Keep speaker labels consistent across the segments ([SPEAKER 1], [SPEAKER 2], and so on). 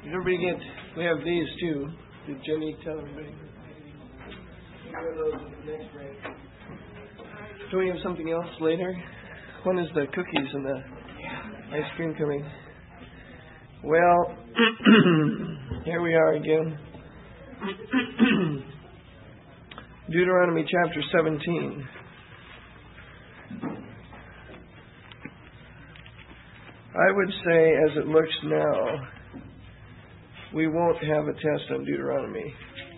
[SPEAKER 1] Did everybody get? We have these too. Did Jenny tell everybody? Do we have something else later? When is the cookies and the ice cream coming? Well, here we are again. Deuteronomy chapter 17. I would say, as it looks now, we won't have a test on Deuteronomy.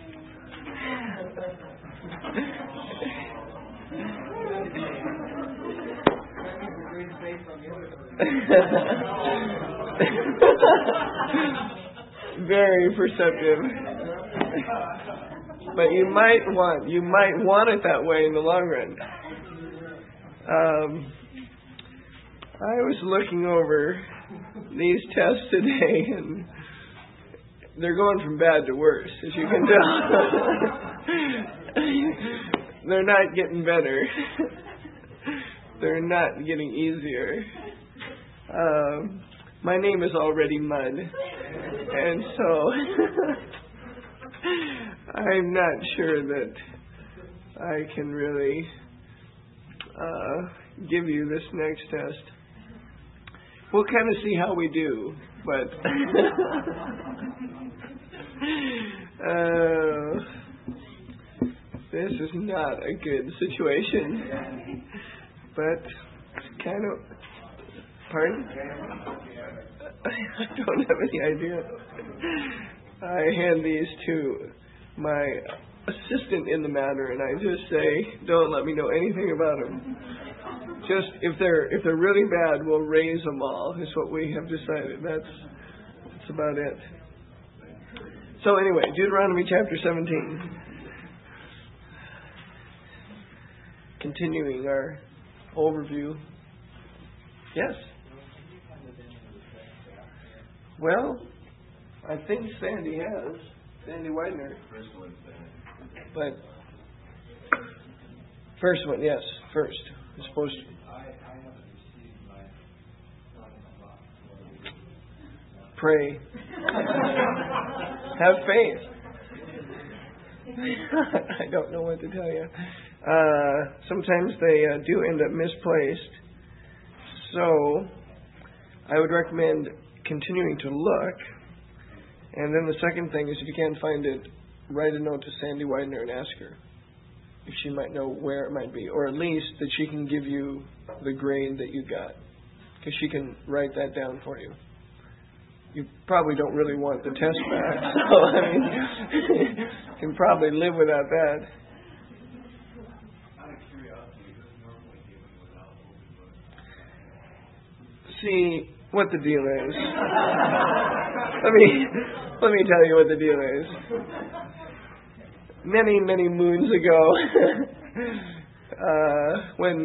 [SPEAKER 1] Very perceptive. But you might want it that way in the long run. I was looking over these tests today, and they're going from bad to worse, as you can tell. They're not getting better. They're not getting easier. My name is already mud, and so I'm not sure that I can really give you this next test. We'll kind of see how we do, but this is not a good situation. But it's kind of... Pardon? I don't have any idea. I hand these to my assistant in the matter, and I just say, don't let me know anything about them. Just if they're really bad, we'll raise them all. Is what we have decided. That's about it. So anyway, Deuteronomy chapter 17. Continuing our overview. Yes. Well, I think Sandy has. Sandy Widener. But first one, yes, first. It's supposed to. Pray. Have faith. I don't know what to tell you. Sometimes they do end up misplaced. So I would recommend continuing to look. And then the second thing is, if you can't find it, write a note to Sandy Widener and ask her if she might know where it might be, or at least that she can give you the grade that you got, because she can write that down for you. You probably don't really want the test back, so I mean, you can probably live without that. See what the deal is. Let me tell you what the deal is. Many moons ago, when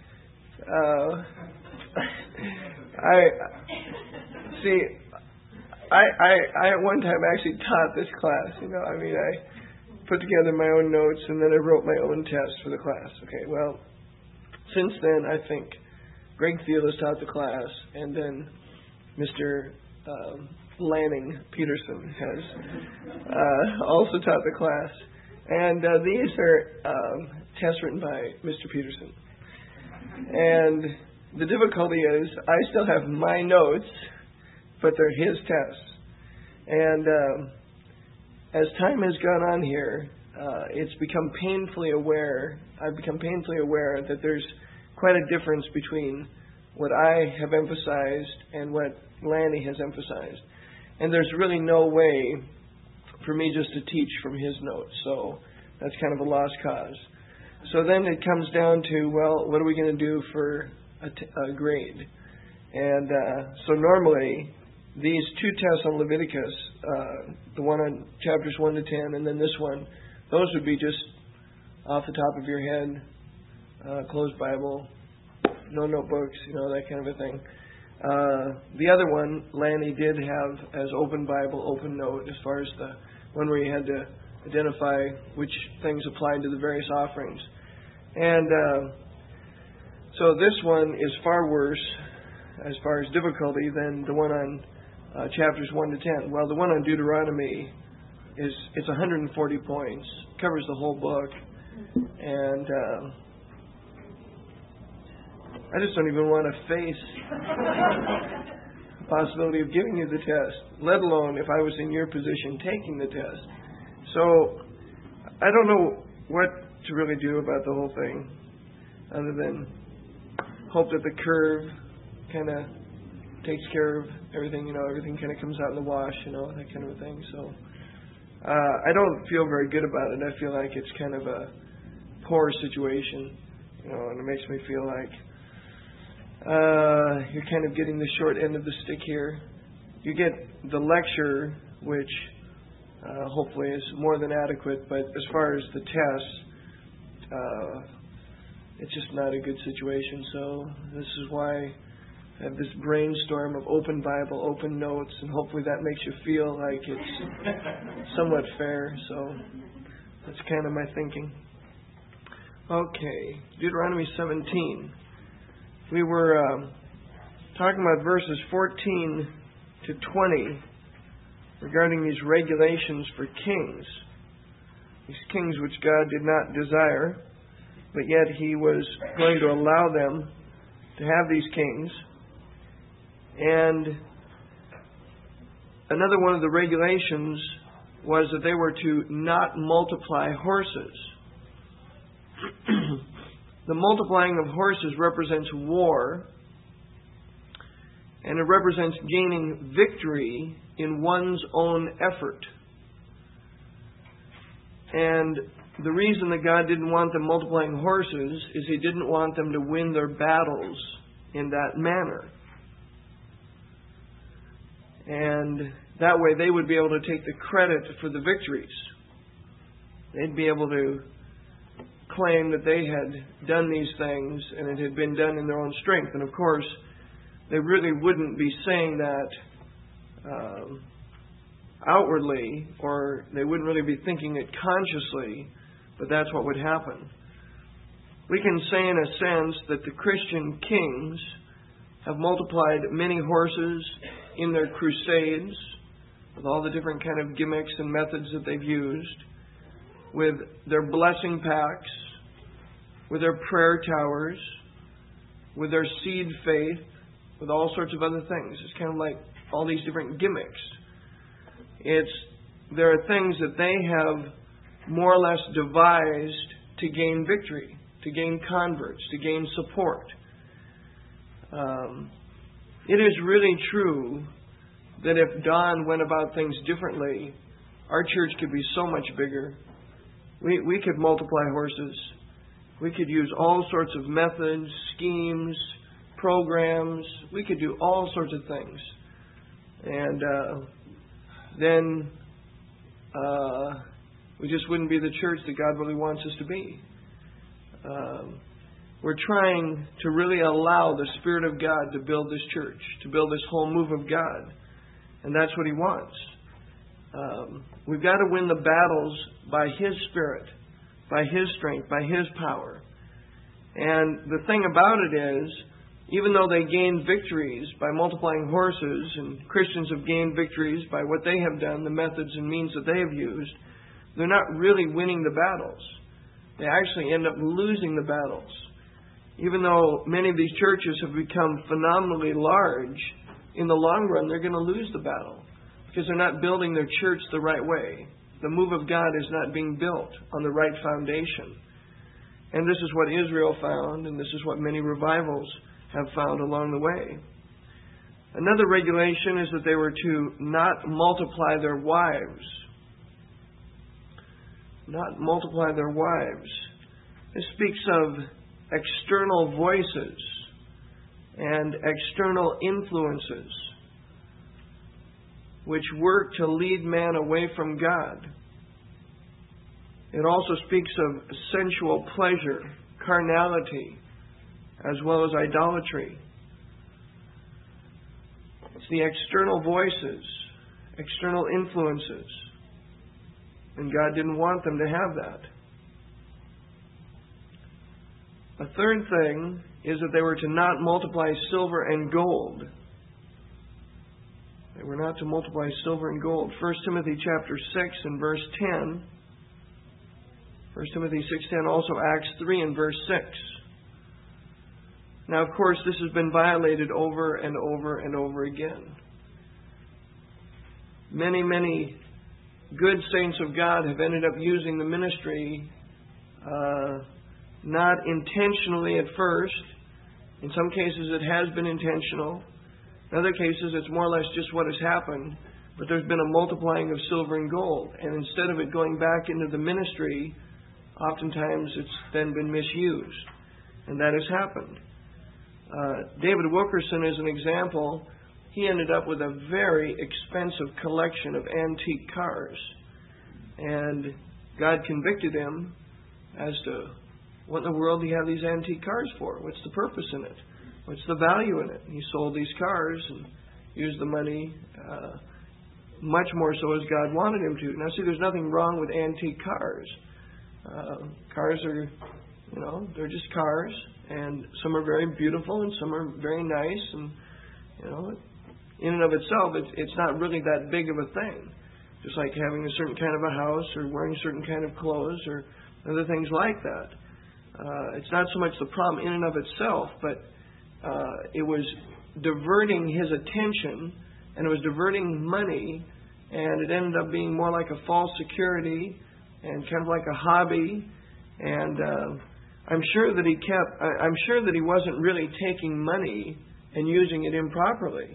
[SPEAKER 1] I at one time actually taught this class. I put together my own notes, and then I wrote my own test for the class. Okay, well, since then I think Greg Thiel has taught the class, and then Mr. Lanning Peterson has also taught the class. And these are tests written by Mr. Peterson. And the difficulty is I still have my notes, but they're his tests. And as time has gone on here, I've become painfully aware that there's quite a difference between what I have emphasized and what Lanny has emphasized. And there's really no way for me just to teach from his notes. So that's kind of a lost cause. So then it comes down to, well, what are we going to do for a grade? And so normally these two tests on Leviticus, the one on chapters 1 to 10 and then this one, those would be just off the top of your head, closed Bible, no notebooks, that kind of a thing. The other one, Lanny did have as open Bible, open note, as far as the one where you had to identify which things applied to the various offerings. And so this one is far worse as far as difficulty than the one on chapters 1 to 10. Well, the one on Deuteronomy it's 140 points, covers the whole book, and I just don't even want to face the possibility of giving you the test, let alone if I was in your position taking the test. So I don't know what to really do about the whole thing, other than hope that the curve kind of takes care of everything, everything kind of comes out in the wash, that kind of a thing. So I don't feel very good about it. I feel like it's kind of a poor situation, and it makes me feel like you're kind of getting the short end of the stick here. You get the lecture, which hopefully is more than adequate, but as far as the test, it's just not a good situation. So this is why I have this brainstorm of open Bible, open notes, and hopefully that makes you feel like it's somewhat fair. So that's kind of my thinking. Okay, Deuteronomy 17. We were talking about verses 14 to 20 regarding these regulations for kings. These kings which God did not desire, but yet He was going to allow them to have these kings. And another one of the regulations was that they were to not multiply horses. The multiplying of horses represents war, and it represents gaining victory in one's own effort. And the reason that God didn't want them multiplying horses is He didn't want them to win their battles in that manner. And that way they would be able to take the credit for the victories. They'd be able to claim that they had done these things and it had been done in their own strength. And of course, they really wouldn't be saying that outwardly, or they wouldn't really be thinking it consciously, but that's what would happen. We can say in a sense that the Christian kings have multiplied many horses in their crusades, with all the different kind of gimmicks and methods that they've used, with their blessing packs, with their prayer towers, with their seed faith, with all sorts of other things. It's kind of like all these different gimmicks. There are things that they have more or less devised to gain victory, to gain converts, to gain support. It is really true that if Don went about things differently, our church could be so much bigger. We could multiply horses. We could use all sorts of methods, schemes, programs. We could do all sorts of things. And then we just wouldn't be the church that God really wants us to be. We're trying to really allow the Spirit of God to build this church, to build this whole move of God. And that's what He wants. We've got to win the battles by His Spirit, by His strength, by His power. And the thing about it is, even though they gain victories by multiplying horses, and Christians have gained victories by what they have done, the methods and means that they have used, they're not really winning the battles. They actually end up losing the battles. Even though many of these churches have become phenomenally large, in the long run they're going to lose the battle because they're not building their church the right way. The move of God is not being built on the right foundation. And this is what Israel found, and this is what many revivals have found along the way. Another regulation is that they were to not multiply their wives. Not multiply their wives. This speaks of external voices and external influences which work to lead man away from God. It also speaks of sensual pleasure, carnality, as well as idolatry. It's the external voices, external influences. And God didn't want them to have that. A third thing is that they were to not multiply silver and gold. They were not to multiply silver and gold. 1 Timothy chapter 6 and verse 10. 1 Timothy 6:10, also Acts 3 and verse 6. Now, of course, this has been violated over and over and over again. Many, many good saints of God have ended up using the ministry not intentionally at first. In some cases it has been intentional. In other cases it's more or less just what has happened. But there's been a multiplying of silver and gold. And instead of it going back into the ministry, oftentimes it's then been misused. And that has happened. David Wilkerson is an example. He ended up with a very expensive collection of antique cars. And God convicted him as to what in the world do you have these antique cars for? What's the purpose in it? What's the value in it? And he sold these cars and used the money much more so as God wanted him to. Now see, there's nothing wrong with antique cars. Cars are, they're just cars. And some are very beautiful and some are very nice. And, in and of itself, it's not really that big of a thing. Just like having a certain kind of a house or wearing certain kind of clothes or other things like that. It's not so much the problem in and of itself, but it was diverting his attention and it was diverting money, and it ended up being more like a false security and kind of like a hobby. And I'm sure that he wasn't really taking money and using it improperly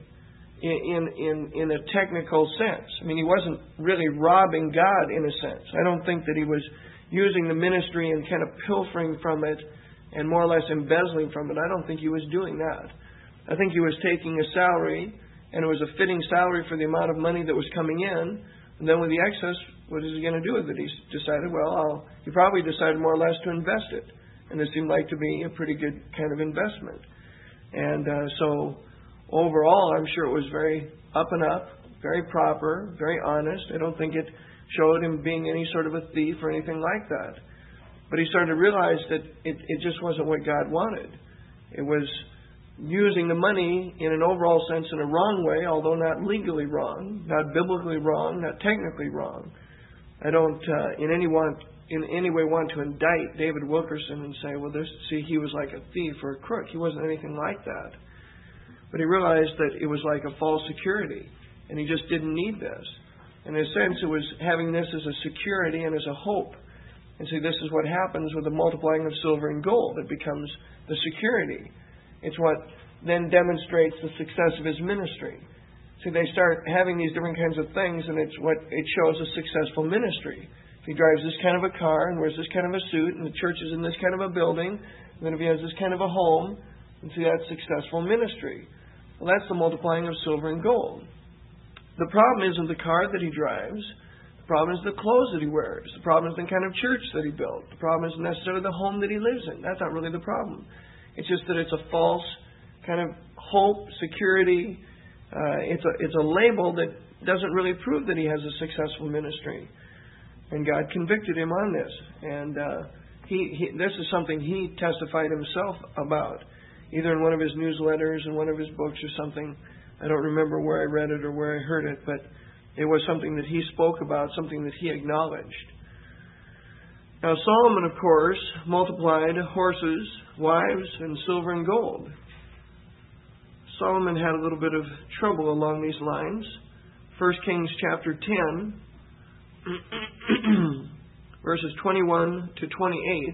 [SPEAKER 1] in a technical sense. I mean, he wasn't really robbing God in a sense. I don't think that he was using the ministry and kind of pilfering from it and more or less embezzling from it. I don't think he was doing that. I think he was taking a salary, and it was a fitting salary for the amount of money that was coming in. And then with the excess, what is he going to do with it? He decided, he probably decided more or less to invest it. And it seemed like to be a pretty good kind of investment. And so overall, I'm sure it was very up and up, very proper, very honest. I don't think it showed him being any sort of a thief or anything like that. But he started to realize that it just wasn't what God wanted. It was using the money in an overall sense in a wrong way, although not legally wrong, not biblically wrong, not technically wrong. I don't in any way want to indict David Wilkerson and say, he was like a thief or a crook. He wasn't anything like that. But he realized that it was like a false security, and he just didn't need this. In a sense, it was having this as a security and as a hope. And see, this is what happens with the multiplying of silver and gold. It becomes the security. It's what then demonstrates the success of his ministry. See, they start having these different kinds of things, and it shows a successful ministry. If he drives this kind of a car and wears this kind of a suit, and the church is in this kind of a building, and then if he has this kind of a home, and see, that's successful ministry. Well, that's the multiplying of silver and gold. The problem isn't the car that he drives. The problem is the clothes that he wears. The problem is the kind of church that he built. The problem isn't necessarily the home that he lives in. That's not really the problem. It's just that it's a false kind of hope, security. It's a label that doesn't really prove that he has a successful ministry. And God convicted him on this. And this is something he testified himself about, either in one of his newsletters, in one of his books or something. I don't remember where I read it or where I heard it, but it was something that he spoke about, something that he acknowledged. Now, Solomon, of course, multiplied horses, wives, and silver and gold. Solomon had a little bit of trouble along these lines. 1 Kings chapter 10, verses 21 to 28.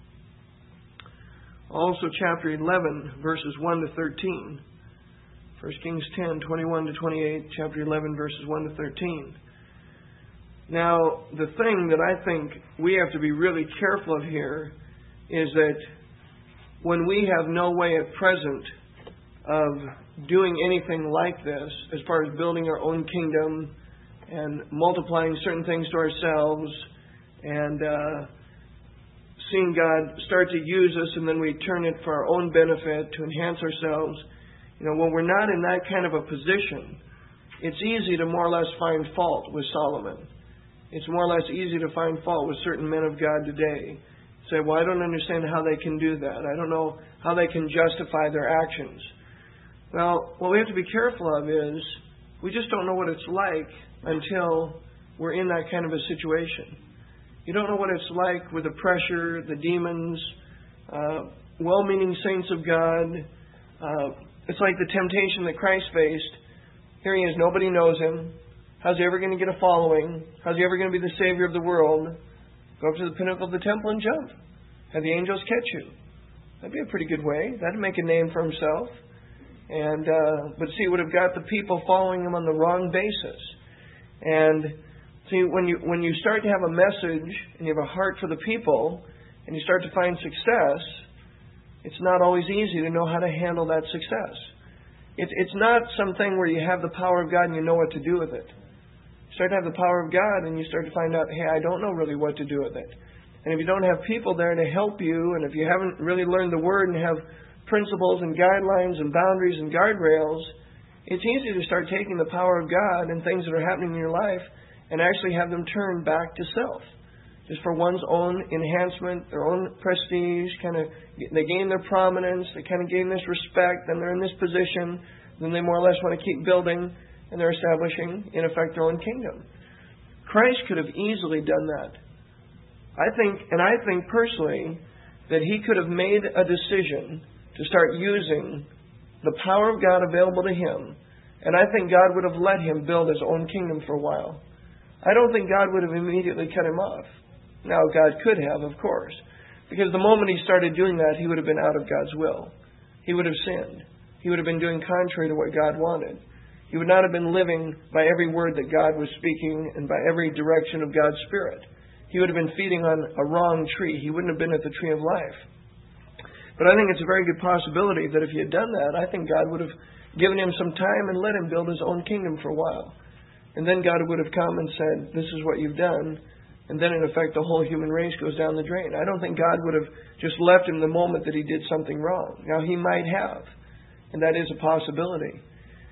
[SPEAKER 1] Also chapter 11, verses 1 to 13. 1 Kings 10, 21 to 28, chapter 11, verses 1 to 13. Now, the thing that I think we have to be really careful of here is that when we have no way at present of doing anything like this, as far as building our own kingdom and multiplying certain things to ourselves and seeing God start to use us and then we turn it for our own benefit to enhance ourselves, when we're not in that kind of a position, it's easy to more or less find fault with Solomon. It's more or less easy to find fault with certain men of God today. Say, I don't understand how they can do that. I don't know how they can justify their actions. Well, what we have to be careful of is we just don't know what it's like until we're in that kind of a situation. You don't know what it's like with the pressure, the demons, well-meaning saints of God. It's like the temptation that Christ faced. Here he is, nobody knows him. How's he ever going to get a following? How's he ever going to be the Savior of the world? Go up to the pinnacle of the temple and jump. Have the angels catch you. That'd be a pretty good way. That'd make a name for himself. And but see, would have got the people following him on the wrong basis. And see, when you start to have a message and you have a heart for the people and you start to find success, it's not always easy to know how to handle that success. It's not something where you have the power of God and you know what to do with it. You start to have the power of God and you start to find out, hey, I don't know really what to do with it. And if you don't have people there to help you, and if you haven't really learned the Word and have principles and guidelines and boundaries and guardrails, it's easy to start taking the power of God and things that are happening in your life and actually have them turn back to self. Just for one's own enhancement, their own prestige, they gain their prominence, they kind of gain this respect, then they're in this position, then they more or less want to keep building, and they're establishing, in effect, their own kingdom. Christ could have easily done that. I think personally that he could have made a decision to start using the power of God available to him, and I think God would have let him build his own kingdom for a while. I don't think God would have immediately cut him off. Now, God could have, of course, because the moment he started doing that, he would have been out of God's will. He would have sinned. He would have been doing contrary to what God wanted. He would not have been living by every word that God was speaking and by every direction of God's Spirit. He would have been feeding on a wrong tree. He wouldn't have been at the tree of life. But I think it's a very good possibility that if he had done that, I think God would have given him some time and let him build his own kingdom for a while. And then God would have come and said, this is what you've done. And then, in effect, the whole human race goes down the drain. I don't think God would have just left him the moment that he did something wrong. Now, he might have, and that is a possibility.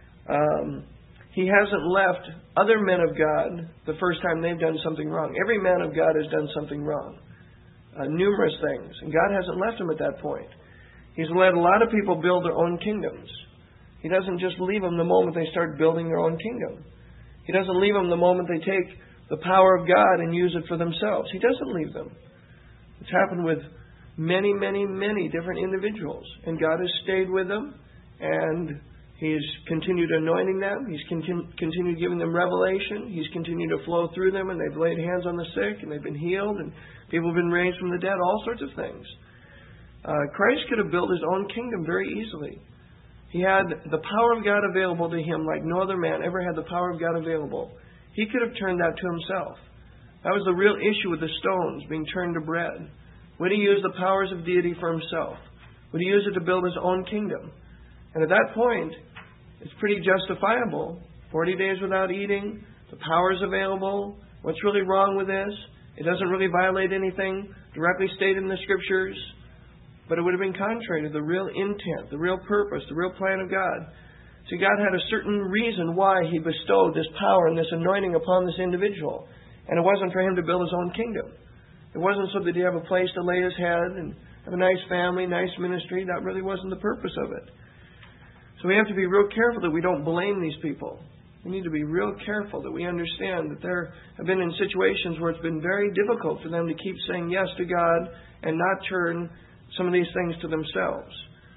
[SPEAKER 1] He hasn't left other men of God the first time they've done something wrong. Every man of God has done something wrong. Numerous things. And God hasn't left him at that point. He's let a lot of people build their own kingdoms. He doesn't just leave them the moment they start building their own kingdom. He doesn't leave them the moment they take the power of God and use it for themselves. He doesn't leave them. It's happened with many, many, many different individuals. And God has stayed with them. And He's continued anointing them. He's continued giving them revelation. He's continued to flow through them. And they've laid hands on the sick. And they've been healed. And people have been raised from the dead. All sorts of things. Christ could have built his own kingdom very easily. He had the power of God available to him like no other man ever had the power of God available. He could have turned that to himself. That was the real issue with the stones being turned to bread. Would he use the powers of deity for himself? Would he use it to build his own kingdom? And at that point, it's pretty justifiable. 40 days without eating, the power is available. What's really wrong with this? It doesn't really violate anything directly stated in the Scriptures. But it would have been contrary to the real intent, the real purpose, the real plan of God. See, God had a certain reason why He bestowed this power and this anointing upon this individual. And it wasn't for him to build his own kingdom. It wasn't so that he'd have a place to lay his head and have a nice family, nice ministry. That really wasn't the purpose of it. So we have to be real careful that we don't blame these people. We need to be real careful that we understand that there have been in situations where it's been very difficult for them to keep saying yes to God and not turn some of these things to themselves.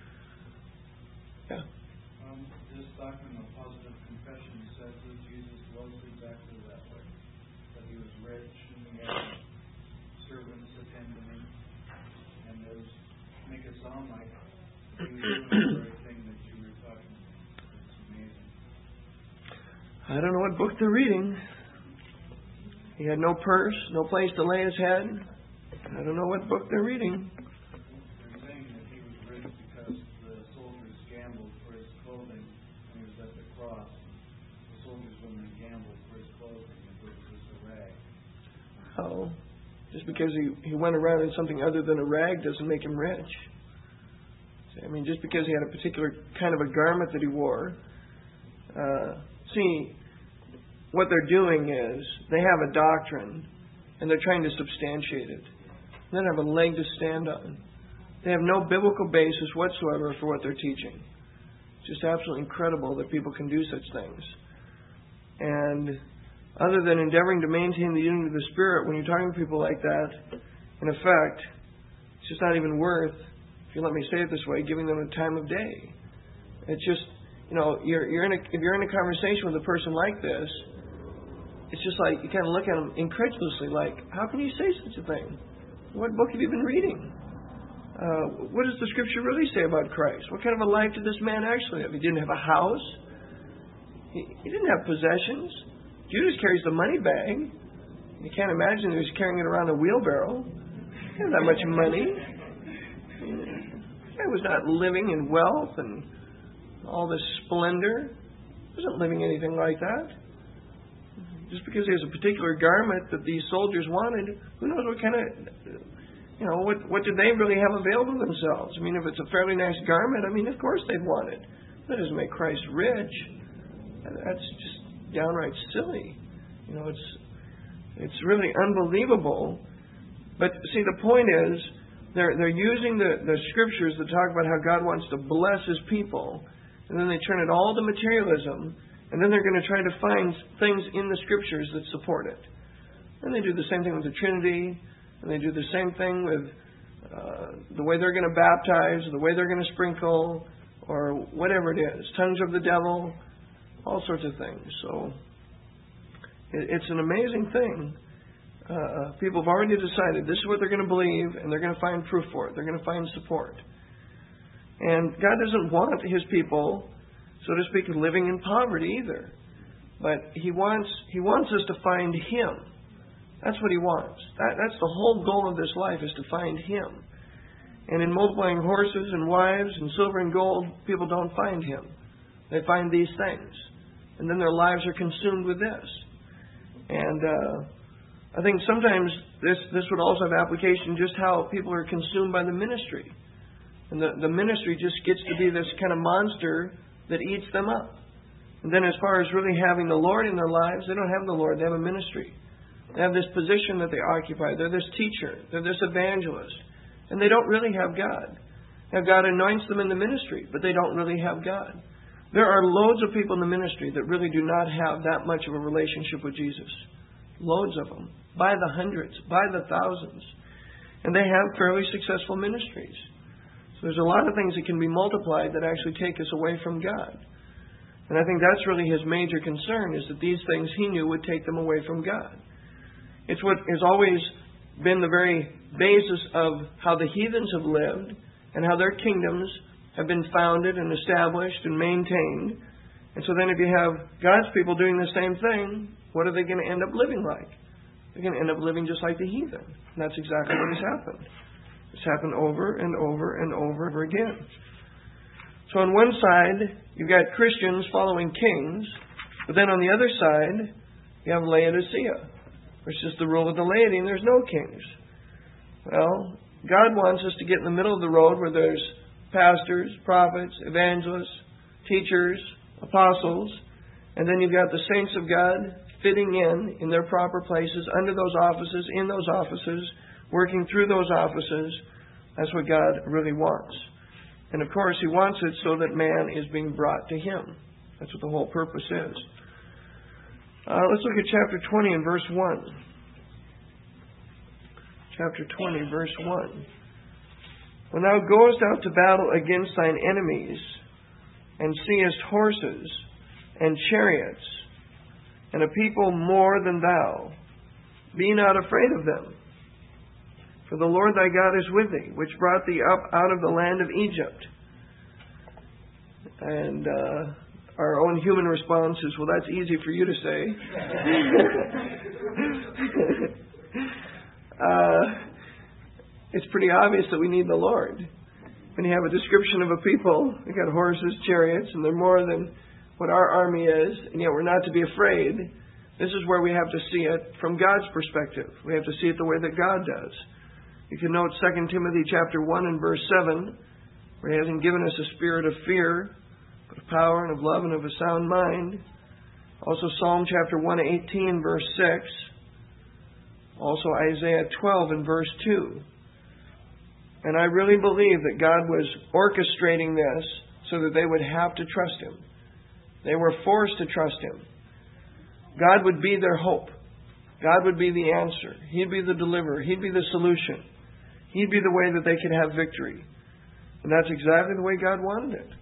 [SPEAKER 1] Yeah.
[SPEAKER 2] This doctrine of positive confession says that Jesus was exactly that way. That he was rich and he had servants attending him. And those make it sound like he was doing the very thing that you were talking about. It's amazing.
[SPEAKER 1] I don't know what book they're reading. He had no purse, no place to lay his head. I don't know what book they're reading. Oh, just because he went around in something other than a rag doesn't make him rich. I mean, just because he had a particular kind of a garment that he wore. See, what they're doing is they have a doctrine and they're trying to substantiate it. They don't have a leg to stand on. They have no biblical basis whatsoever for what they're teaching. It's just absolutely incredible that people can do such things. And other than endeavoring to maintain the unity of the Spirit, when you're talking to people like that, in effect, it's just not even worth, if you let me say it this way, giving them a time of day. It's just, if you're in a conversation with a person like this, it's just like you kind of look at them incredulously, like, how can you say such a thing? What book have you been reading? What does the Scripture really say about Christ? What kind of a life did this man actually have? He didn't have a house. He didn't have possessions. Judas carries the money bag. You can't imagine he was carrying it around a wheelbarrow. He didn't have that much money. He was not living in wealth and all this splendor. He wasn't living anything like that. Just because there's a particular garment that these soldiers wanted, who knows what kind of, what did they really have available to themselves? I mean, if it's a fairly nice garment, of course they'd want it. That doesn't make Christ rich. That's just downright silly. It's really unbelievable. But see, the point is, they're using the Scriptures to talk about how God wants to bless His people, and then they turn it all to materialism. And then they're going to try to find things in the Scriptures that support it. And they do the same thing with the Trinity. And they do the same thing with the way they're going to baptize, the way they're going to sprinkle, or whatever it is. Tongues of the devil, all sorts of things. So it's an amazing thing. People have already decided this is what they're going to believe, and they're going to find proof for it. They're going to find support. And God doesn't want His people, so to speak, living in poverty either. But He wants us to find Him. That's what He wants. That's the whole goal of this life, is to find Him. And in multiplying horses and wives and silver and gold, people don't find Him. They find these things. And then their lives are consumed with this. And I think sometimes this would also have application just how people are consumed by the ministry. And the ministry just gets to be this kind of monster that eats them up. And then as far as really having the Lord in their lives, they don't have the Lord. They have a ministry. They have this position that they occupy. They're this teacher. They're this evangelist. And they don't really have God. Now, God anoints them in the ministry, but they don't really have God. There are loads of people in the ministry that really do not have that much of a relationship with Jesus. Loads of them. By the hundreds. By the thousands. And they have fairly successful ministries. So there's a lot of things that can be multiplied that actually take us away from God. And I think that's really His major concern, is that these things He knew would take them away from God. It's what has always been the very basis of how the heathens have lived and how their kingdoms have been founded and established and maintained. And so then if you have God's people doing the same thing, what are they going to end up living like? They're going to end up living just like the heathen. And that's exactly what has happened. It's happened over and over and over again. So on one side, you've got Christians following kings, but then on the other side, you have Laodicea, which is the rule of the laity, and there's no kings. Well, God wants us to get in the middle of the road where there's pastors, prophets, evangelists, teachers, apostles, and then you've got the saints of God fitting in their proper places, under those offices, in those offices, working through those offices. That's what God really wants. And of course, He wants it so that man is being brought to Him. That's what the whole purpose is. Let's look at chapter 20 and verse 1. Chapter 20, verse 1. When thou goest out to battle against thine enemies, and seest horses and chariots, and a people more than thou, be not afraid of them. For the Lord thy God is with thee, which brought thee up out of the land of Egypt. And our own human response is, well, that's easy for you to say. It's pretty obvious that we need the Lord. When you have a description of a people, they've got horses, chariots, and they're more than what our army is, and yet we're not to be afraid. This is where we have to see it from God's perspective. We have to see it the way that God does. You can note 2 Timothy chapter 1 and verse 7, where He hasn't given us a spirit of fear, but of power and of love and of a sound mind. Also Psalm chapter 118 verse 6. Also Isaiah 12 and verse 2. And I really believe that God was orchestrating this so that they would have to trust Him. They were forced to trust Him. God would be their hope. God would be the answer. He'd be the deliverer. He'd be the solution. He'd be the way that they could have victory. And that's exactly the way God wanted it.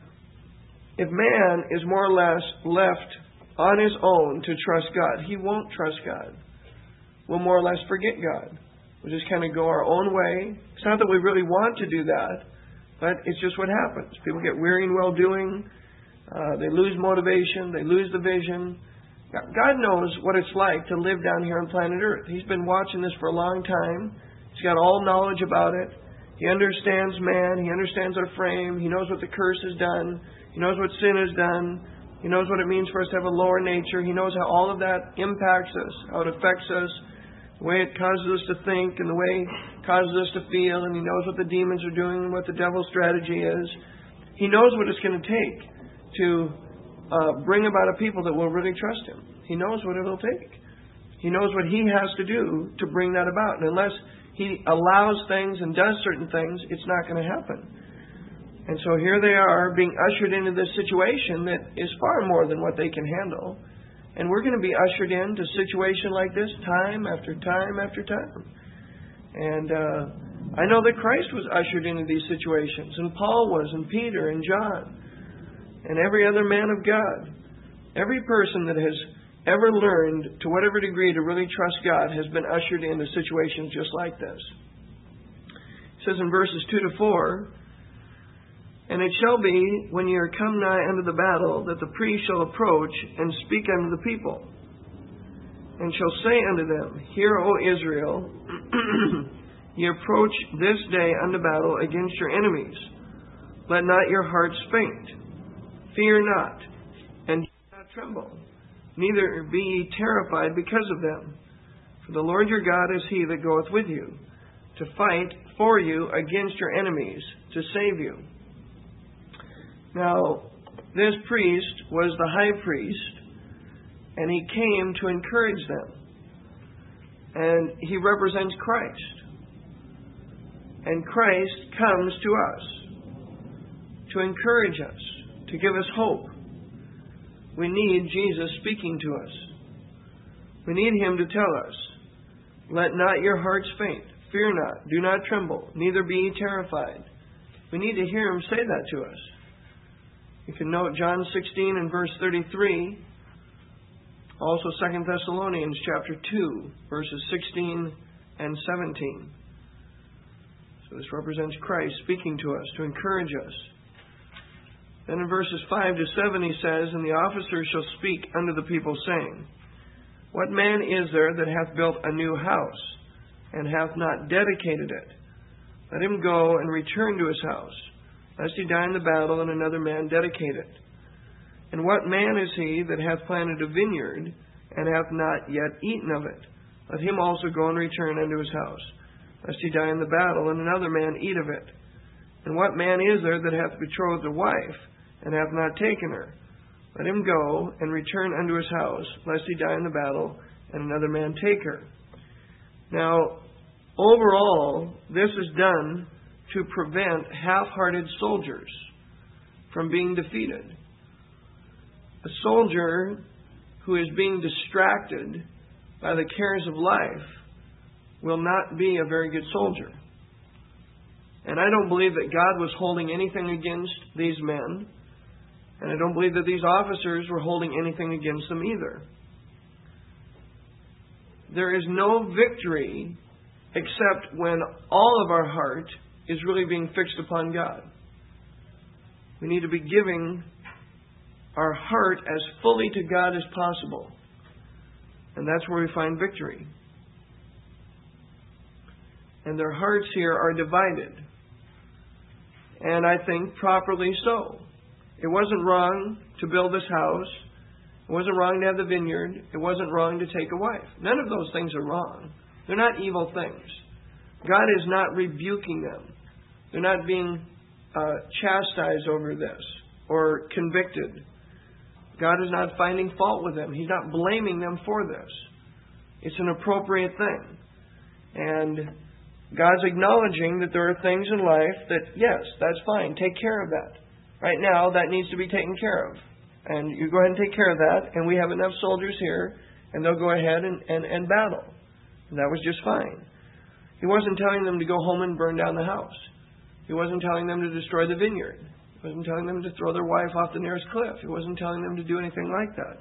[SPEAKER 1] If man is more or less left on his own to trust God, he won't trust God. We'll more or less forget God. We'll just kind of go our own way. It's not that we really want to do that, but it's just what happens. People get weary in well-doing. They lose motivation. They lose the vision. God knows what it's like to live down here on planet Earth. He's been watching this for a long time. He's got all knowledge about it. He understands man. He understands our frame. He knows what the curse has done. He knows what sin has done. He knows what it means for us to have a lower nature. He knows how all of that impacts us, how it affects us, the way it causes us to think and the way it causes us to feel. And He knows what the demons are doing and what the devil's strategy is. He knows what it's going to take to bring about a people that will really trust Him. He knows what it'll take. He knows what He has to do to bring that about. And unless He allows things and does certain things, it's not going to happen. And so here they are being ushered into this situation that is far more than what they can handle. And we're going to be ushered into a situation like this time after time after time. And I know that Christ was ushered into these situations, and Paul was, and Peter, and John, and every other man of God. Every person that has ever learned to whatever degree to really trust God has been ushered into situations just like this. It says in verses 2 to 4, "And it shall be, when ye are come nigh unto the battle, that the priest shall approach and speak unto the people, and shall say unto them, Hear, O Israel, ye approach this day unto battle against your enemies. Let not your hearts faint. Fear not, and do not tremble. Neither be ye terrified because of them. For the Lord your God is He that goeth with you, to fight for you against your enemies, to save you." Now, this priest was the high priest, and he came to encourage them. And he represents Christ. And Christ comes to us to encourage us, to give us hope. We need Jesus speaking to us. We need Him to tell us, "Let not your hearts faint. Fear not. Do not tremble. Neither be ye terrified." We need to hear Him say that to us. You can note John 16 and verse 33. Also 2 Thessalonians chapter 2, verses 16 and 17. So this represents Christ speaking to us to encourage us. Then in verses 5 to 7 he says, "And the officers shall speak unto the people, saying, What man is there that hath built a new house, and hath not dedicated it? Let him go and return to his house, lest he die in the battle, and another man dedicate it. And what man is he that hath planted a vineyard, and hath not yet eaten of it? Let him also go and return unto his house, lest he die in the battle, and another man eat of it. And what man is there that hath betrothed a wife, and hath not taken her? Let him go and return unto his house, lest he die in the battle, and another man take her." Now, overall, this is done to prevent half-hearted soldiers from being defeated. A soldier who is being distracted by the cares of life will not be a very good soldier. And I don't believe that God was holding anything against these men, and I don't believe that these officers were holding anything against them either. There is no victory except when all of our heart is really being fixed upon God. We need to be giving our heart as fully to God as possible. And that's where we find victory. And their hearts here are divided. And I think properly so. It wasn't wrong to build this house. It wasn't wrong to have the vineyard. It wasn't wrong to take a wife. None of those things are wrong. They're not evil things. God is not rebuking them. They're not being chastised over this or convicted. God is not finding fault with them. He's not blaming them for this. It's an appropriate thing. And God's acknowledging that there are things in life that, yes, that's fine. Take care of that. Right now, that needs to be taken care of. And you go ahead and take care of that, and we have enough soldiers here, and they'll go ahead and battle. And that was just fine. He wasn't telling them to go home and burn down the house. He wasn't telling them to destroy the vineyard. He wasn't telling them to throw their wife off the nearest cliff. He wasn't telling them to do anything like that.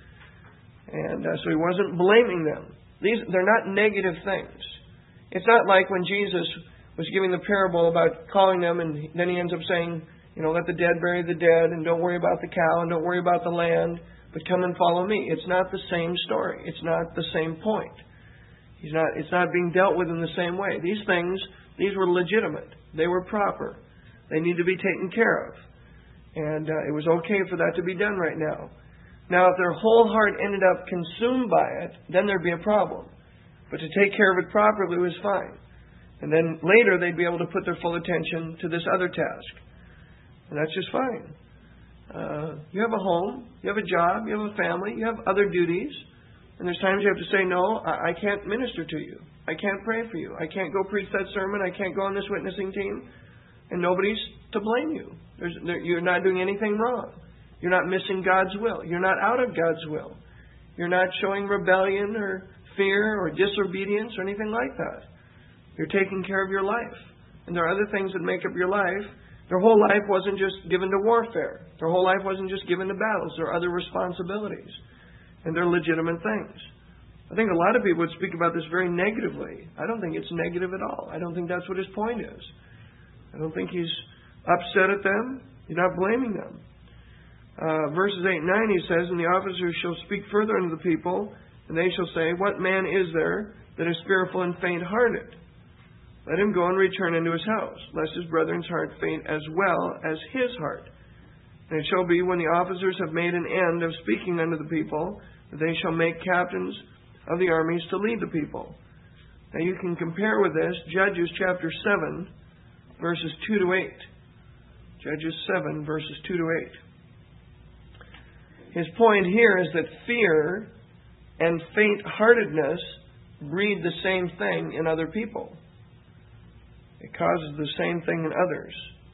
[SPEAKER 1] And so he wasn't blaming them. They're not negative things. It's not like when Jesus was giving the parable about calling them, and then he ends up saying, let the dead bury the dead, and don't worry about the cow, and don't worry about the land, but come and follow me. It's not the same story. It's not the same point. It's not being dealt with in the same way. These were legitimate. They were proper. They need to be taken care of. And it was okay for that to be done right now. Now, if their whole heart ended up consumed by it, then there'd be a problem. But to take care of it properly was fine. And then later they'd be able to put their full attention to this other task. And that's just fine. You have a home, you have a job, you have a family, you have other duties. And there's times you have to say, no, I can't minister to you. I can't pray for you. I can't go preach that sermon. I can't go on this witnessing team. And nobody's to blame you. You're not doing anything wrong. You're not missing God's will. You're not out of God's will. You're not showing rebellion or fear or disobedience or anything like that. You're taking care of your life. And there are other things that make up your life. Their whole life wasn't just given to warfare. Their whole life wasn't just given to battles. There are other responsibilities. And they're legitimate things. I think a lot of people would speak about this very negatively. I don't think it's negative at all. I don't think that's what his point is. I don't think he's upset at them. He's not blaming them. Verses 8 and 9, he says, and the officers shall speak further unto the people, and they shall say, what man is there that is fearful and faint-hearted? Let him go and return unto his house, lest his brethren's heart faint as well as his heart. And it shall be, when the officers have made an end of speaking unto the people, that they shall make captains of the armies to lead the people. Now you can compare with this Judges chapter 7, verses 2 to 8. Judges 7, verses 2 to 8. His point here is that fear and faint-heartedness breed the same thing in other people. It causes the same thing in others.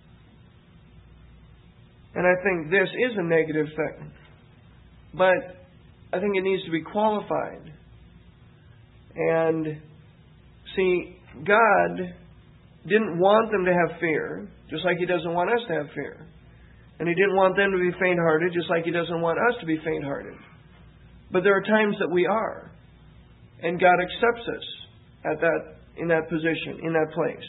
[SPEAKER 1] And I think this is a negative thing. But I think it needs to be qualified. And see, God didn't want them to have fear, just like He doesn't want us to have fear. And He didn't want them to be faint-hearted, just like He doesn't want us to be faint-hearted. But there are times that we are. And God accepts us in that position, in that place.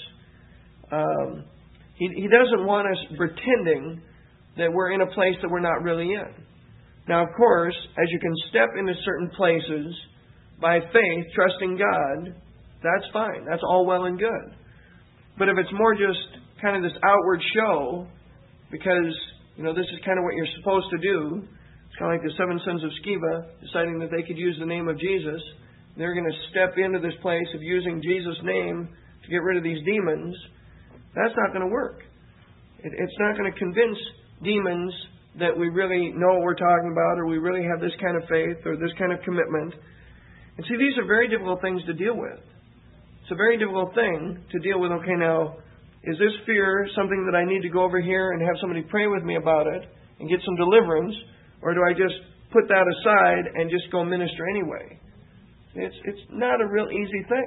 [SPEAKER 1] He doesn't want us pretending that we're in a place that we're not really in. Now, of course, as you can step into certain places by faith, trusting God, that's fine. That's all well and good. But if it's more just kind of this outward show, because, this is kind of what you're supposed to do, it's kind of like the 7 sons of Sceva deciding that they could use the name of Jesus. They're going to step into this place of using Jesus' name to get rid of these demons. That's not going to work. It's not going to convince demons that we really know what we're talking about, or we really have this kind of faith or this kind of commitment. And see, these are very difficult things to deal with. It's a very difficult thing to deal with. Okay, now, is this fear something that I need to go over here and have somebody pray with me about it and get some deliverance, or do I just put that aside and just go minister anyway? It's not a real easy thing.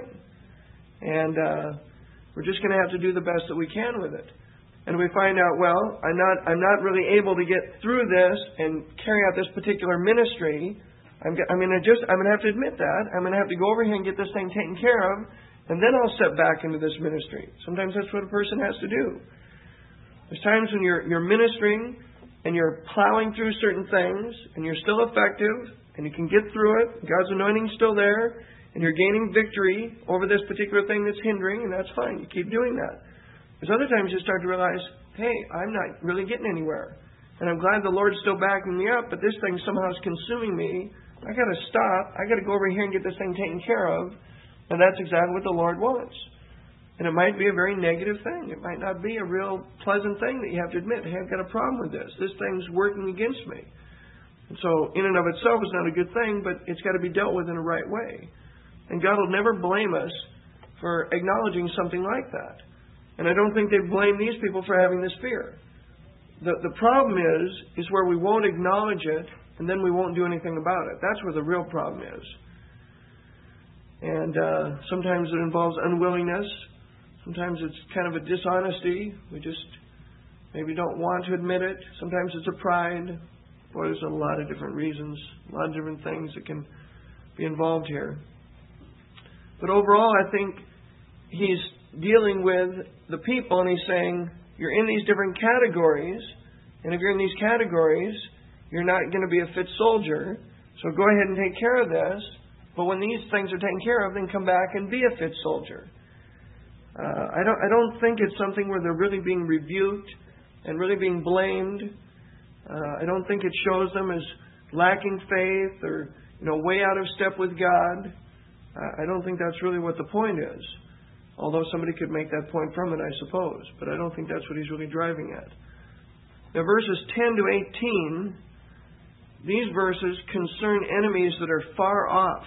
[SPEAKER 1] And we're just going to have to do the best that we can with it. And we find out, well, I'm not really able to get through this and carry out this particular ministry. I'm going to have to admit that. I'm going to have to go over here and get this thing taken care of, and then I'll step back into this ministry. Sometimes that's what a person has to do. There's times when you're ministering and you're plowing through certain things and you're still effective and you can get through it. God's anointing's still there and you're gaining victory over this particular thing that's hindering, and that's fine. You keep doing that. There's other times you start to realize, hey, I'm not really getting anywhere. And I'm glad the Lord's still backing me up, but this thing somehow is consuming me. I got to stop. I got to go over here and get this thing taken care of. And that's exactly what the Lord wants. And it might be a very negative thing. It might not be a real pleasant thing that you have to admit, hey, I've got a problem with this. This thing's working against me. And so in and of itself it's not a good thing, but it's got to be dealt with in a right way. And God will never blame us for acknowledging something like that. And I don't think they blame these people for having this fear. The problem is where we won't acknowledge it, and then we won't do anything about it. That's where the real problem is. And sometimes it involves unwillingness. Sometimes it's kind of a dishonesty. We just maybe don't want to admit it. Sometimes it's a pride. Boy, there's a lot of different reasons, a lot of different things that can be involved here. But overall, I think he's dealing with the people, and he's saying, you're in these different categories, and if you're in these categories, you're not going to be a fit soldier, so go ahead and take care of this, but when these things are taken care of, then come back and be a fit soldier. I don't think it's something where they're really being rebuked and really being blamed. I don't think it shows them as lacking faith or way out of step with God. I don't think that's really what the point is. Although somebody could make that point from it, I suppose. But I don't think that's what he's really driving at. Now, verses 10 to 18, these verses concern enemies that are far off.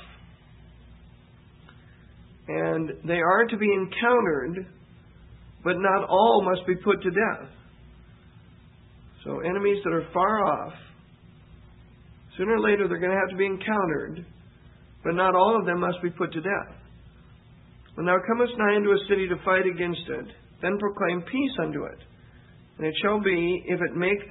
[SPEAKER 1] And they are to be encountered, but not all must be put to death. So enemies that are far off, sooner or later they're going to have to be encountered, but not all of them must be put to death. When thou comest nigh into a city to fight against it, then proclaim peace unto it. And it shall be, if it make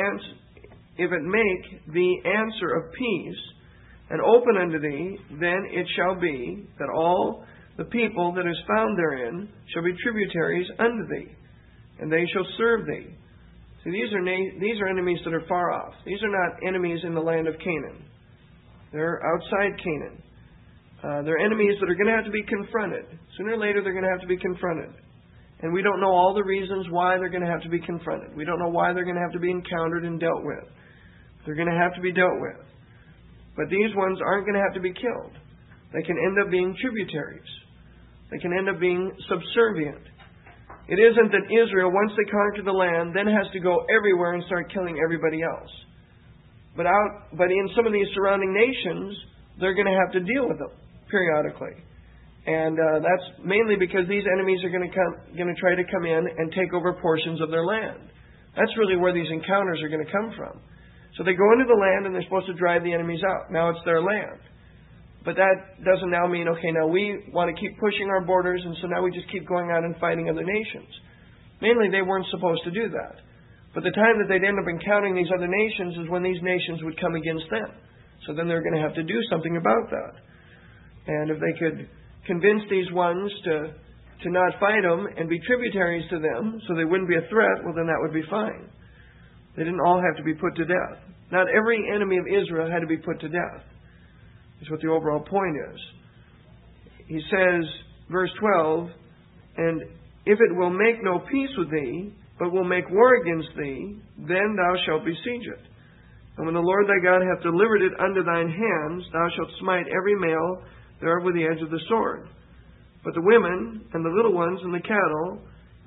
[SPEAKER 1] the answer of peace, and open unto thee, then it shall be that all the people that is found therein shall be tributaries unto thee, and they shall serve thee. See, these are enemies that are far off. These are not enemies in the land of Canaan. They're outside Canaan. They're enemies that are going to have to be confronted. Sooner or later, they're going to have to be confronted. And we don't know all the reasons why they're going to have to be confronted. We don't know why they're going to have to be encountered and dealt with. They're going to have to be dealt with. But these ones aren't going to have to be killed. They can end up being tributaries. They can end up being subservient. It isn't that Israel, once they conquer the land, then has to go everywhere and start killing everybody else. But in some of these surrounding nations, they're going to have to deal with them periodically. And that's mainly because these enemies are going to try to come in and take over portions of their land. That's really where these encounters are going to come from. So they go into the land and they're supposed to drive the enemies out. Now it's their land. But that doesn't now mean, okay, now we want to keep pushing our borders, and so now we just keep going out and fighting other nations. Mainly they weren't supposed to do that. But the time that they'd end up encountering these other nations is when these nations would come against them. So then they're going to have to do something about that. And if they could convince these ones to not fight them and be tributaries to them so they wouldn't be a threat, well, then that would be fine. They didn't all have to be put to death. Not every enemy of Israel had to be put to death. That's what the overall point is. He says, verse 12, and if it will make no peace with thee, but will make war against thee, then thou shalt besiege it. And when the Lord thy God hath delivered it unto thine hands, thou shalt smite every male thereof with the edge of the sword. But the women, and the little ones, and the cattle,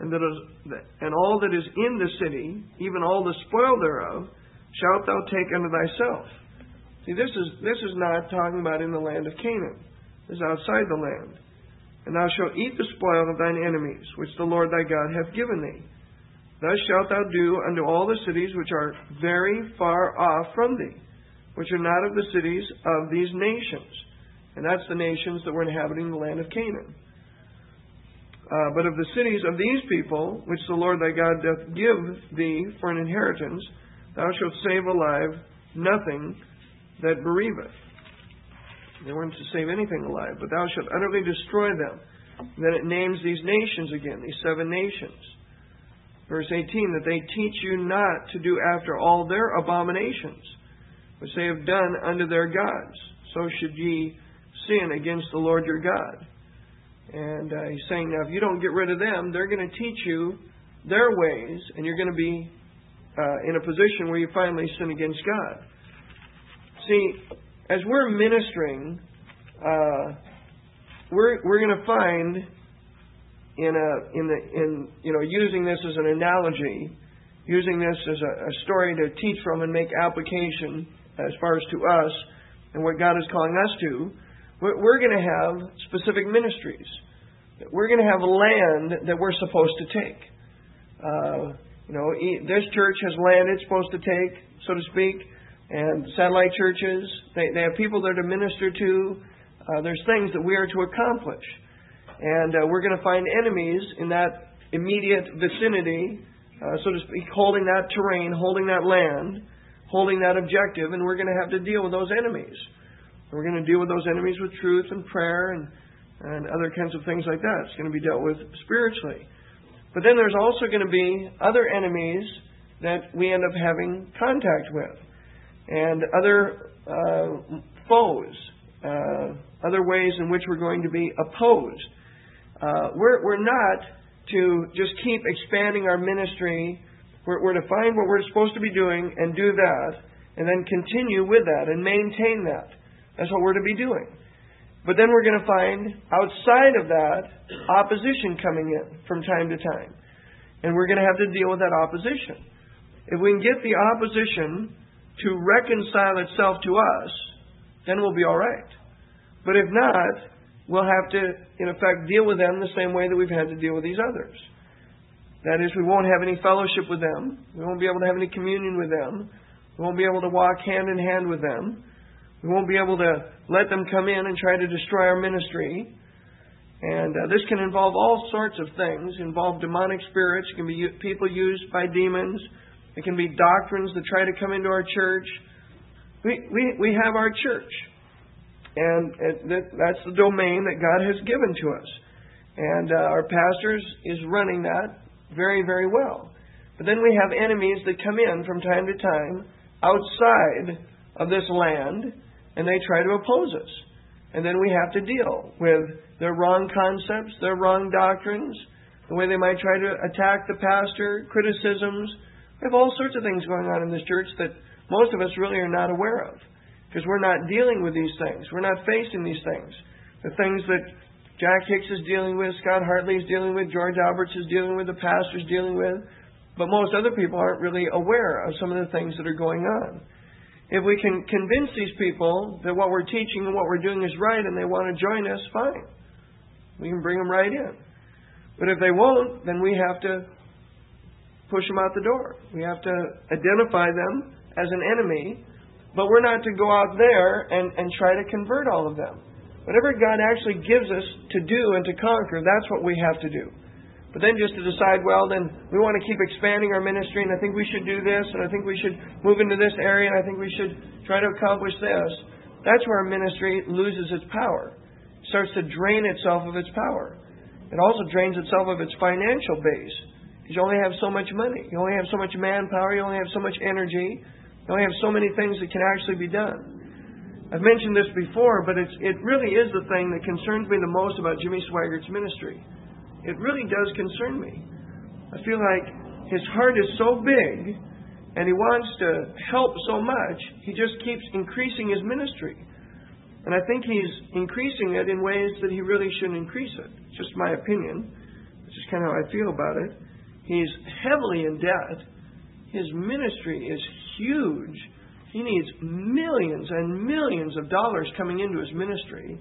[SPEAKER 1] and all that is in the city, even all the spoil thereof, shalt thou take unto thyself. See, this is not talking about in the land of Canaan. This is outside the land. And thou shalt eat the spoil of thine enemies, which the Lord thy God hath given thee. Thus shalt thou do unto all the cities which are very far off from thee, which are not of the cities of these nations. And that's the nations that were inhabiting the land of Canaan. But of the cities of these people, which the Lord thy God doth give thee for an inheritance, thou shalt save alive nothing that bereaveth. They weren't to save anything alive, but thou shalt utterly destroy them. And then it names these nations again, these 7 nations. Verse 18, that they teach you not to do after all their abominations, which they have done unto their gods. So should ye sin against the Lord your God. And he's saying, now if you don't get rid of them, they're going to teach you their ways, and you're going to be in a position where you finally sin against God. See, as we're ministering, we're going to find using this as an analogy, using this as a story to teach from and make application as far as to us and what God is calling us to, we're going to have specific ministries. We're going to have land that we're supposed to take. This church has land it's supposed to take, so to speak, and satellite churches, they have people they're to minister to. There's things that we are to accomplish. And we're going to find enemies in that immediate vicinity, so to speak, holding that terrain, holding that land, holding that objective, and we're going to have to deal with those enemies. We're going to deal with those enemies with truth and prayer and other kinds of things like that. It's going to be dealt with spiritually. But then there's also going to be other enemies that we end up having contact with, and other foes, other ways in which we're going to be opposed. We're not to just keep expanding our ministry. We're to find what we're supposed to be doing and do that, and then continue with that and maintain that. That's what we're to be doing. But then we're going to find outside of that opposition coming in from time to time. And we're going to have to deal with that opposition. If we can get the opposition to reconcile itself to us, then we'll be all right. But if not, we'll have to, in effect, deal with them the same way that we've had to deal with these others. That is, we won't have any fellowship with them. We won't be able to have any communion with them. We won't be able to walk hand in hand with them. We won't be able to let them come in and try to destroy our ministry. And this can involve all sorts of things. Involve demonic spirits. It can be people used by demons. It can be doctrines that try to come into our church. We have our church. And that's the domain that God has given to us. And our pastor is running that very, very well. But then we have enemies that come in from time to time outside of this land, and they try to oppose us. And then we have to deal with their wrong concepts, their wrong doctrines, the way they might try to attack the pastor, criticisms. We have all sorts of things going on in this church that most of us really are not aware of, because we're not dealing with these things. We're not facing these things. The things that Jack Hicks is dealing with, Scott Hartley is dealing with, George Alberts is dealing with, the pastor's dealing with. But most other people aren't really aware of some of the things that are going on. If we can convince these people that what we're teaching and what we're doing is right and they want to join us, fine. We can bring them right in. But if they won't, then we have to push them out the door. We have to identify them as an enemy, but we're not to go out there and try to convert all of them. Whatever God actually gives us to do and to conquer, that's what we have to do. But then just to decide, well, then we want to keep expanding our ministry, and I think we should do this, and I think we should move into this area, and I think we should try to accomplish this. That's where our ministry loses its power. It starts to drain itself of its power. It also drains itself of its financial base. You only have so much money. You only have so much manpower. You only have so much energy. You only have so many things that can actually be done. I've mentioned this before, but it really is the thing that concerns me the most about Jimmy Swaggart's ministry. It really does concern me. I feel like his heart is so big and he wants to help so much, he just keeps increasing his ministry. And I think he's increasing it in ways that he really shouldn't increase it. It's just my opinion. It's just kind of how I feel about it. He's heavily in debt. His ministry is huge. He needs millions and millions of dollars coming into his ministry.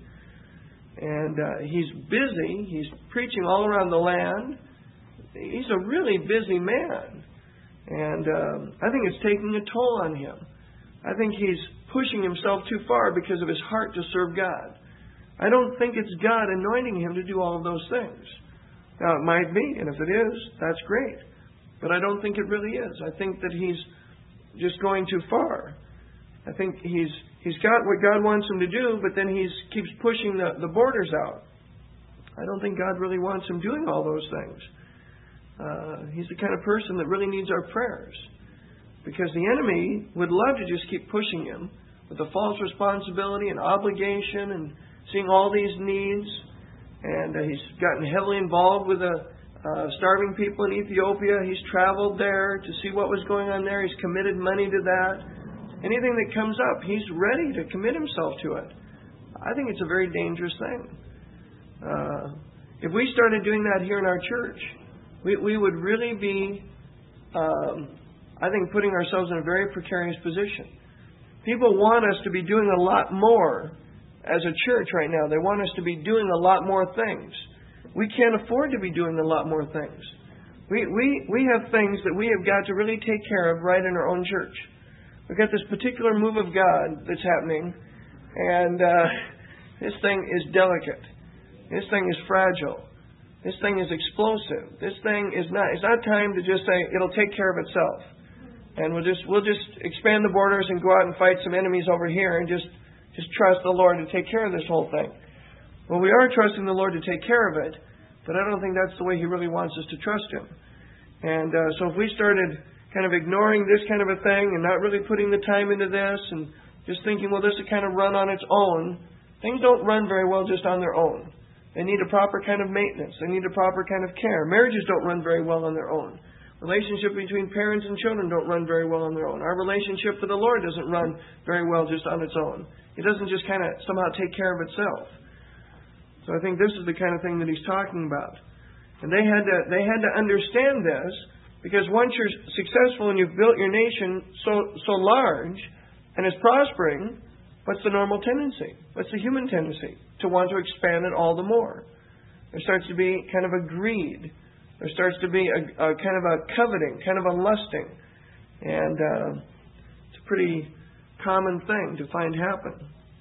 [SPEAKER 1] And he's busy. He's preaching all around the land. He's a really busy man. And I think it's taking a toll on him. I think he's pushing himself too far because of his heart to serve God. I don't think it's God anointing him to do all of those things. Now, it might be, and if it is, that's great. But I don't think it really is. I think that he's just going too far. I think he's got what God wants him to do, but then he keeps pushing the borders out. I don't think God really wants him doing all those things. He's the kind of person that really needs our prayers. Because the enemy would love to just keep pushing him with a false responsibility and obligation and seeing all these needs. And he's gotten heavily involved with starving people in Ethiopia. He's traveled there to see what was going on there. He's committed money to that. Anything that comes up, he's ready to commit himself to it. I think it's a very dangerous thing. If we started doing that here in our church, we would really be, I think, putting ourselves in a very precarious position. People want us to be doing a lot more as a church right now. They want us to be doing a lot more things. We can't afford to be doing a lot more things. We have things that we have got to really take care of right in our own church. We've got this particular move of God that's happening, and this thing is delicate. This thing is fragile. This thing is explosive. This thing is not. It's not time to just say it'll take care of itself, and we'll just expand the borders and go out and fight some enemies over here and just trust the Lord to take care of this whole thing. Well, we are trusting the Lord to take care of it, but I don't think that's the way He really wants us to trust Him. And so if we started kind of ignoring this kind of a thing and not really putting the time into this and just thinking, well, this will kind of run on its own, things don't run very well just on their own. They need a proper kind of maintenance. They need a proper kind of care. Marriages don't run very well on their own. Relationship between parents and children don't run very well on their own. Our relationship with the Lord doesn't run very well just on its own. It doesn't just kind of somehow take care of itself. So I think this is the kind of thing that he's talking about. And they had to understand this, because once you're successful and you've built your nation so large and is prospering, what's the normal tendency? What's the human tendency? To want to expand it all the more. There starts to be kind of a greed. There starts to be a kind of a coveting, kind of a lusting. And it's a pretty common thing to find happen.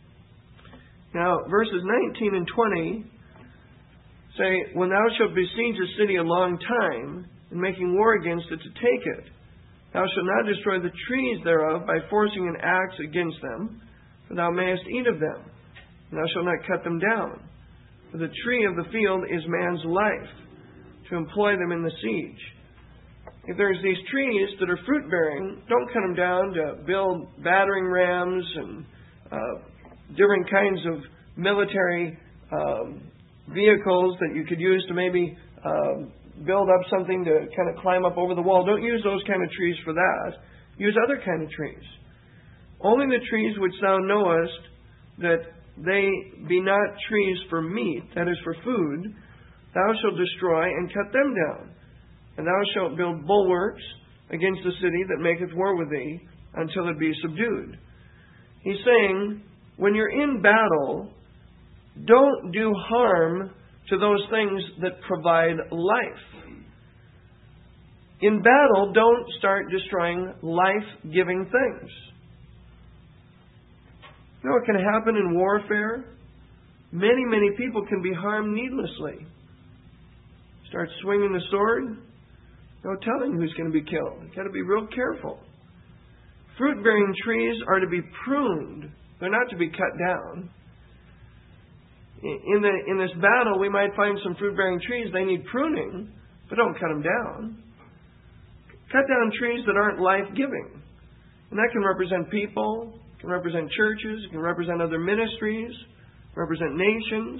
[SPEAKER 1] Now, verses 19 and 20 say, when thou shalt besiege a city a long time, and making war against it to take it, thou shalt not destroy the trees thereof by forcing an axe against them, for thou mayest eat of them, and thou shalt not cut them down. For the tree of the field is man's life, to employ them in the siege. If there's these trees that are fruit-bearing, don't cut them down to build battering rams and different kinds of military vehicles that you could use to maybe build up something to kind of climb up over the wall. Don't use those kind of trees for that. Use other kind of trees. Only the trees which thou knowest that they be not trees for meat, that is for food, thou shalt destroy and cut them down. And thou shalt build bulwarks against the city that maketh war with thee, until it be subdued. He's saying, when you're in battle, don't do harm to those things that provide life. In battle, don't start destroying life-giving things. You know what can happen in warfare? Many people can be harmed needlessly. Start swinging the sword, no telling who's going to be killed. You've got to be real careful. Fruit-bearing trees are to be pruned. They're not to be cut down. In this battle, we might find some fruit-bearing trees. They need pruning, but don't cut them down. Cut down trees that aren't life-giving. And that can represent people, can represent churches, can represent other ministries, represent nations.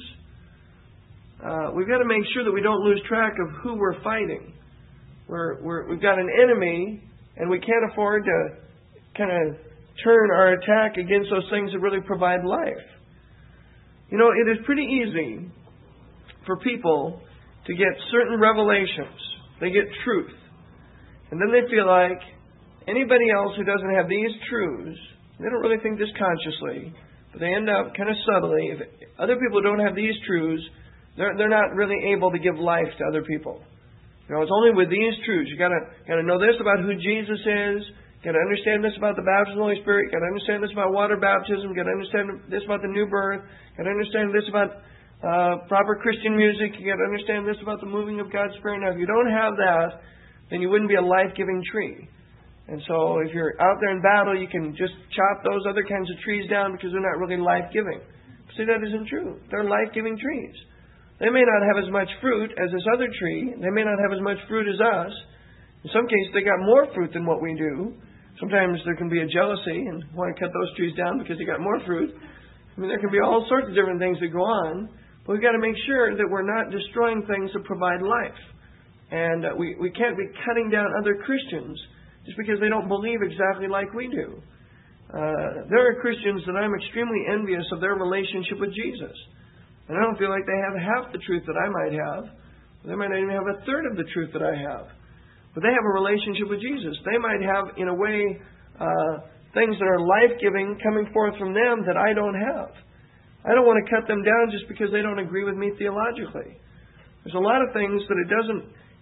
[SPEAKER 1] We've got to make sure that we don't lose track of who we're fighting. We've got an enemy, and we can't afford to kind of turn our attack against those things that really provide life. You know, it is pretty easy for people to get certain revelations. They get truth. And then they feel like anybody else who doesn't have these truths, they don't really think this consciously, but they end up kind of subtly, if other people don't have these truths, they're not really able to give life to other people. You know, it's only with these truths. You gotta know this about who Jesus is. You gotta understand this about the baptism of the Holy Spirit. You gotta understand this about water baptism. You gotta understand this about the new birth. You gotta understand this about proper Christian music. You gotta understand this about the moving of God's Spirit. Now, if you don't have that, then you wouldn't be a life-giving tree. And so, if you're out there in battle, you can just chop those other kinds of trees down because they're not really life-giving. See, that isn't true. They're life-giving trees. They may not have as much fruit as this other tree. They may not have as much fruit as us. In some cases, they got more fruit than what we do. Sometimes there can be a jealousy and want to cut those trees down because they got more fruit. I mean, there can be all sorts of different things that go on. But we've got to make sure that we're not destroying things that provide life. And we can't be cutting down other Christians just because they don't believe exactly like we do. There are Christians that I'm extremely envious of their relationship with Jesus. And I don't feel like they have half the truth that I might have. They might not even have a third of the truth that I have. But they have a relationship with Jesus. They might have, in a way, things that are life-giving coming forth from them that I don't have. I don't want to cut them down just because they don't agree with me theologically. There's a lot of things that it doesn't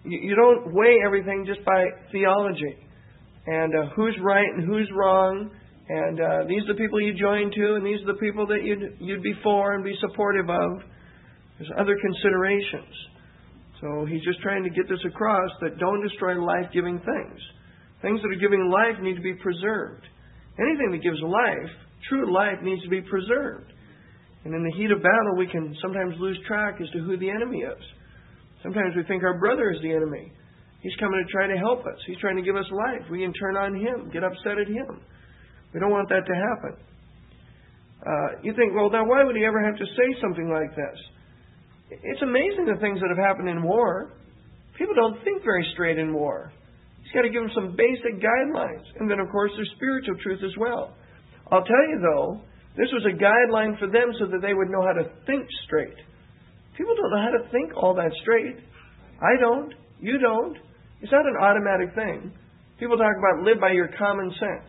[SPEAKER 1] You don't weigh everything just by theology and who's right and who's wrong, and these are the people you join to, and these are the people that you'd be for and be supportive of. There's other considerations. So he's just trying to get this across, that don't destroy life-giving things. Things that are giving life need to be preserved. Anything that gives life, true life, needs to be preserved. And in the heat of battle, we can sometimes lose track as to who the enemy is. Sometimes we think our brother is the enemy. He's coming to try to help us. He's trying to give us life. We can turn on him, get upset at him. We don't want that to happen. You think, well, now why would he ever have to say something like this? It's amazing the things that have happened in war. People don't think very straight in war. He's got to give them some basic guidelines. And then, of course, there's spiritual truth as well. I'll tell you, though, this was a guideline for them so that they would know how to think straight. People don't know how to think all that straight. I don't. You don't. It's not an automatic thing. People talk about live by your common sense.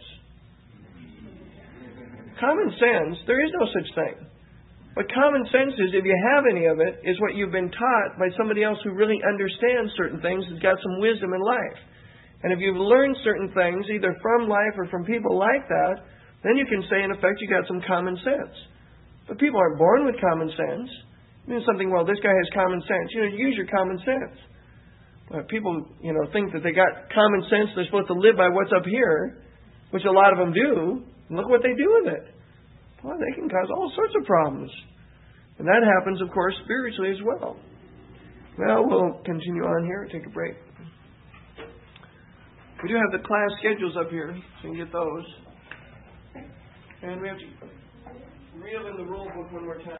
[SPEAKER 1] Common sense, there is no such thing. What common sense is, if you have any of it, is what you've been taught by somebody else who really understands certain things, has got some wisdom in life. And if you've learned certain things, either from life or from people like that, then you can say, in effect, you got some common sense. But people aren't born with common sense. You know something, well, this guy has common sense. Use your common sense. But people, think that they got common sense, they're supposed to live by what's up here, which a lot of them do. And look what they do with it. Well, they can cause all sorts of problems. And that happens, of course, spiritually as well. Well, we'll continue on here. Take a break. We do have the class schedules up here, so you can get those. And we have to reel in the rule book one more time.